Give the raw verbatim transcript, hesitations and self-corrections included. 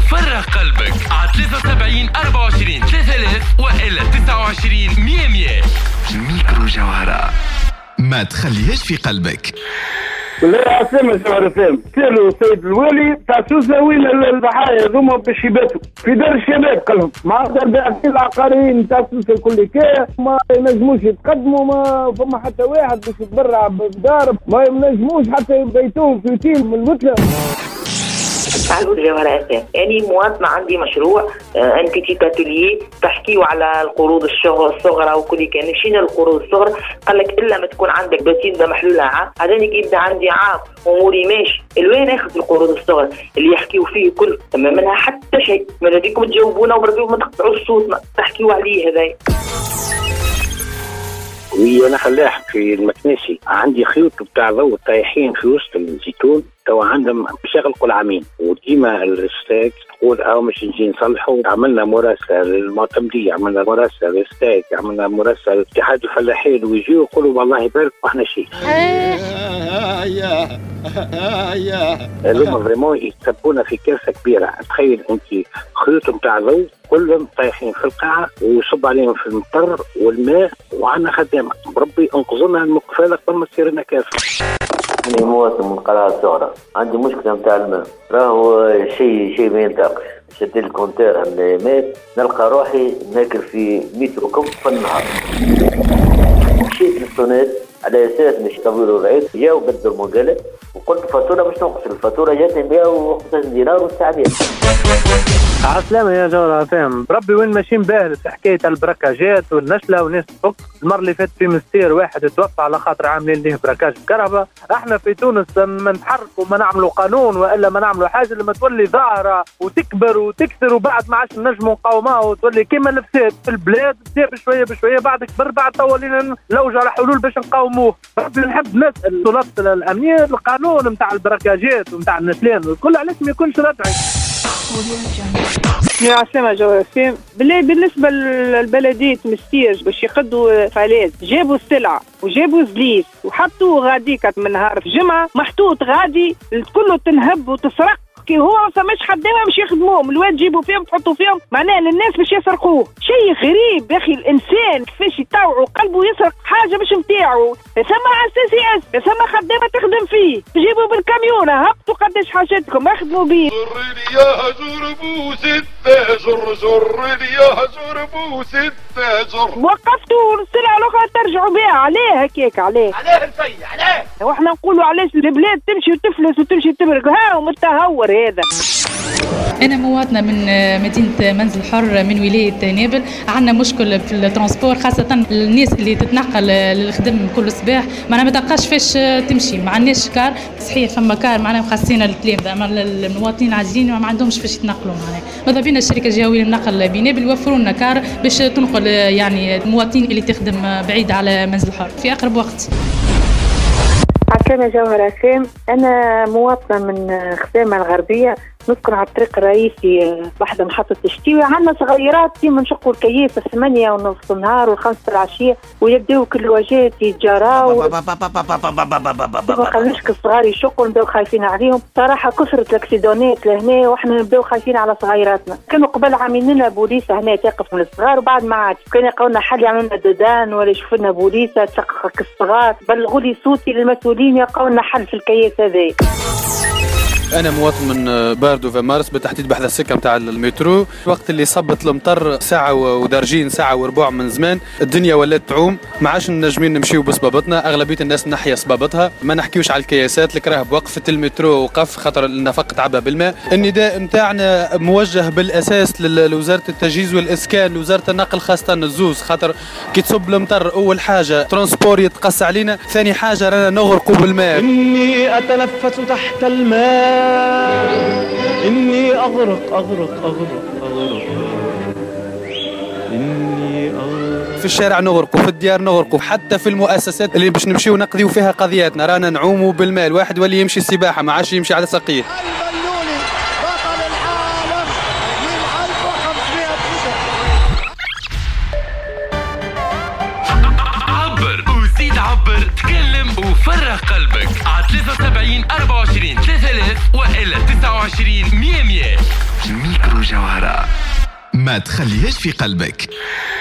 وفرغ قلبك على ثلاثة وسبعين أربعة وعشرين ثلاثة آلاف وإلا تسعة وعشرين مية مية. ميكرو جوهرة ما تخليهاش في قلبك. لا عسلامة جوهرة فهم سألوا سيد الوالي تاع سوسة وين الضحايا ذوما باش يباتوا في دار الشباب قالهم مع الباعثين العقاريين تاع سوسة كل كاع ما ينجموش يتقدموا ما فما حتى واحد باش يتبرع بدار ما ينجموش حتى يبيتوهم في تيم من الوتلة. تعالوا جوهرة أسام يعني مواطنة عندي مشروع ان بيتي اتيليي تحكيوا على القروض الصغرى وكل كان مشينا للقروض الصغرى قال لك الا ما تكون عندك بسيطه محلولها عام هذاني يبدا عندي عام اموري ماشي الوين ناخذ القروض الصغرى اللي يحكيوا فيه كل ما منها حتى شيء من هذيكم تجاوبونا وبربيو ما تقطعوش صوتنا تحكيوا عليه هذايا. وي انا فلاح في المكنسي عندي خيوط بتاع ضوء طايحين في وسط الزيتون تو عندهم شغل كل عامين وديما الستاك تقول اه مش نجي نصلحوا. عملنا مراسله للمعتمديه عملنا مراسله للستاك عملنا مراسله لاتحاد الفلاحين ويجيوا يقولوا والله يبارك واحنا شيء لهم فريمون يسبونا في كارثه كبيره. تخيل انت خيوط بتاع ضوء كلهم طايحين في القاعه ويصب عليهم في المطر والماء وعندنا خدامه بربي انقذونا المقفله قبل ما تصير لنا كارثه. أنا مواطن من القلعة الصغرى عندي مشكلة متاع الماء راهو شيء شيء ما ينطقش. شديت الكونتير مات نلقى روحي ناكل في متر كم في النهار. مشيت للصونات على اساس مش طويل رعيت جاو بدلوا المقالة وقلت فاتورة مش تنقص الفاتورة جاتني مئة وخمسة دينار والساعة مئة. عسلامة يا جوهرة فهم بربي وين ماشيين باهل في حكاية البركاجات والنشلة وناس تفك. المرة اللي فاتت في مستير واحد توفى على خاطر عاملين ليه براكاج الكهرباء. احنا في تونس ما نتحركوا ما نعملوا قانون والا ما نعملوا حاجة لما تولي ظاهرة وتكبر وتكثر وبعد ما عادش نجموا نقاومها وتولي كيما الفساد في البلاد تبدا بشوية بشوية بعد كبر بعد تولينا نلوجوا على حلول باش نقاوموه. بربي نحب نسأل السلطات الأمنية القانون نتاع البراكاجات ونتاع النسلان والكل علاش ما يكونش ردعي. يا عسلامة جوهرة فهم بالله بالنسبة للبلدية مستير باش يقدوا فلاذ جابوا السلعة وجابوا زليس وحطوه غاديك من نهار الجمعة محطوط غادي كله تنهب وتسرق كي هو ما فماش خدامه باش يخدموهم الواد جيبوا فيهم تحطوا فيهم معناها للناس باش يسرقوه. شيء غريب يا اخي الانسان كيفاش يطوعوا قلبه يسرق حاجه باش نتاعو. ثم اساسي اس ثم خدامه تخدم فيه تجيبوا بالكاميونه هبطوا قداش حاجاتكم اخدموا بيه. زر يا زربو ستة زر زر يا زربو ستة زر وقفتوا السلعه الاخرى ترجعوا بها عليه هكاك عليه عليه الفي عليه واحنا نقولوا علاش البلاد تمشي وتفلس وتمشي تبرق ها ومتهور هذا. أنا مواطنة من مدينة منزل حر من ولاية نابل. عندنا مشكل في الترانسبور خاصة الناس اللي تتنقل للخدم كل صباح معنا ما تلقاش فاش تمشي ما عندناش كار صحيح فما كار معنا مخصصين التلامذة أما المواطنين عاجزين ما عندهمش فاش يتنقلوا معنا. ماذا بينا الشركة الجهوية للنقل بنابل يوفروا لنا كار باش تنقل يعني المواطنين اللي تخدم بعيد على منزل حر في أقرب وقت. عسلامة جوهرة سام أنا مواطنة من خدامة الغربية نسكن على الطريق الرئيسي بعد محطة الشتيوي. عندنا صغيرات ديما نشقوا الكياس الثمانية ونصف النهار والخمسة العشية ويبداو كل وجهات يتجراو ما خلناش الصغار يشقوا نبداو خايفين عليهم صراحة. كثرت الاكسيدونات لهنا واحنا نبداو خايفين على صغيراتنا. كانوا قبل عاملين لنا بوليسة هنا تقف من الصغار وبعد ما عادش كان يقولنا حل يعملوا لنا دودان ولا يشوفوا لنا بوليسة تشقق الصغار. بلغوا لي صوتي للمسؤولين يلقوا لنا حل في الكياس هذا. أنا مواطن من باردو في مارس بالتحديد بحذا السكة متاع المترو. وقت اللي صبت المطر ساعة ودرجين ساعة وربع من زمان الدنيا ولات تعوم ما عادش نجمين نمشيو بصبابتنا. أغلبية الناس نحيا صبابتها ما نحكيوش على الكياسات الكراه بوقفة المترو وقف خاطر النفق عبا بالماء. النداء متاعنا موجه بالأساس لوزارة التجهيز والإسكان لوزارة النقل خاصة الزوز خاطر كي تصب المطر أول حاجة ترانسبور يتقص علينا ثاني حاجة رانا نغرقوا بالماء. إني أتنفس تحت الماء إني أغرق أغرق أغرق أغرق إني أغرق. في الشارع نغرقوا في الديار نغرقوا حتى في المؤسسات اللي باش نمشيو نقضيو فيها قضياتنا رانا نعوموا بالماء. الواحد واللي يمشي السباحة ما عادش يمشي على ساقيه. البلولي بطل العالم من ألف وخمسمائة عبر وزيد عبر تكلم وفرغ قلبك على ثلاثة وسبعين أربعة وعشرين ثلاثة آلاف وإلا تسعة وعشرين مية مية. جوهرة ما تخليهاش في قلبك.